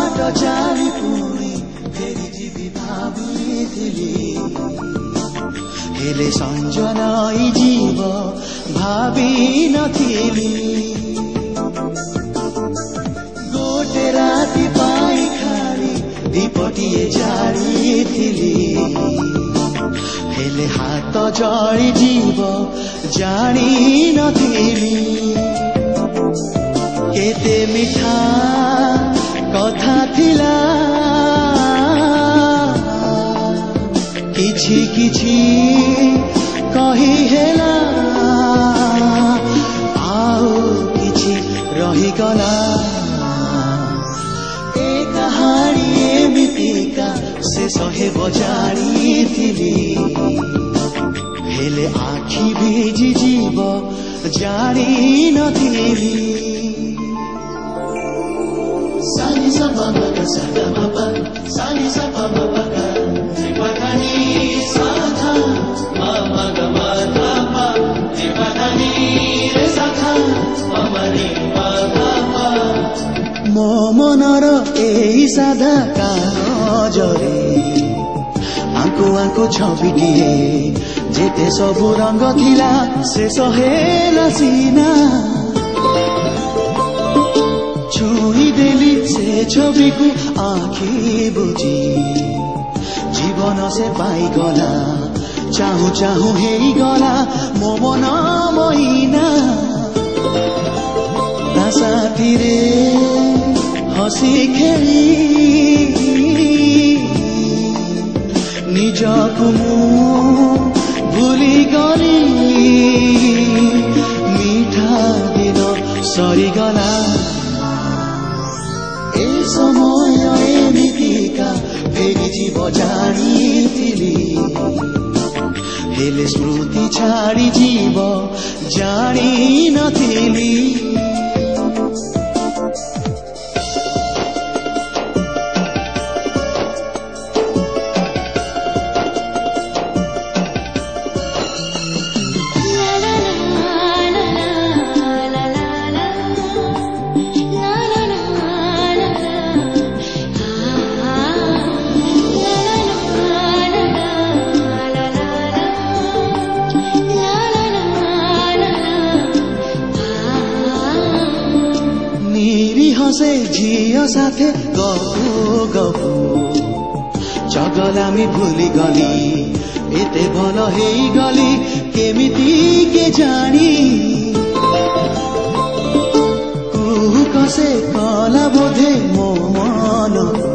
बाट चाली पुणी फेरि जीवी भाबिथिली हेले संजनाई जीव भाबी नथिली गोटे राति पाई खाली दीपटिए जाडिथिली हेले हात जळी जीव जानी नथिली केते मिठा कथा थिला किछि किछि कही हेला आउ किछि रही गला ए कहानी एमितिका शेष हेब जानिथिली हेले आखि भिजी जीव जानी नथिली सानी सा पापा का सादा पापा सानी सा पापा का त्रिपठानी साधा मामा गा माधा पा त्रिपठानी रे साधा मामा रे माधा पा मो मनर एई साधा कागजरे आंको आंको छबिटिए जेते सबु रंग थिला शेष हेला सीना छुई देली से छवि को आखि बुझी जीवन से पाई गला चाहू चाहू हे गला मो मन महीना ता साथी रे हसी खेली निजकु मु भूली गली मीठा दिन सरी गला ए समय एमितिका फेरि जीव जानिथिली हेले स्मृति छाडी जीव जानी नथिली से झियो साथे गफु गफु चगलामी भूली गली एते भल हेई गली केमिति के जानी कुहु कसे कला बोधे मो मन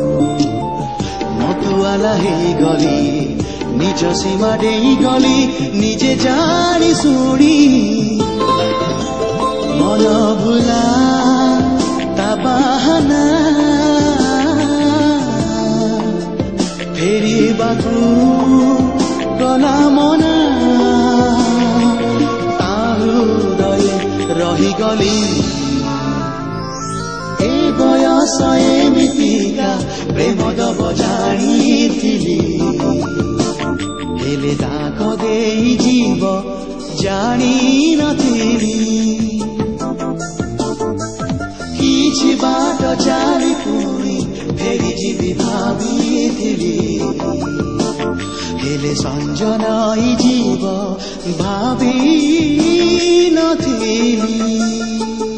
मतुआला हेई गली निज सीमा डेई गली निजे जानी सुनी मन भुला बहाना फेरि बाटो गला मना हृदय रही गली ए बयस एमितिका प्रेम दब जानिथिली हेले दाग देई जीव जानी नथिली किछि बाट चाली पुणी फेरि जीवी भाबिथिली हेले संजनाई जीव भाबी नथिली।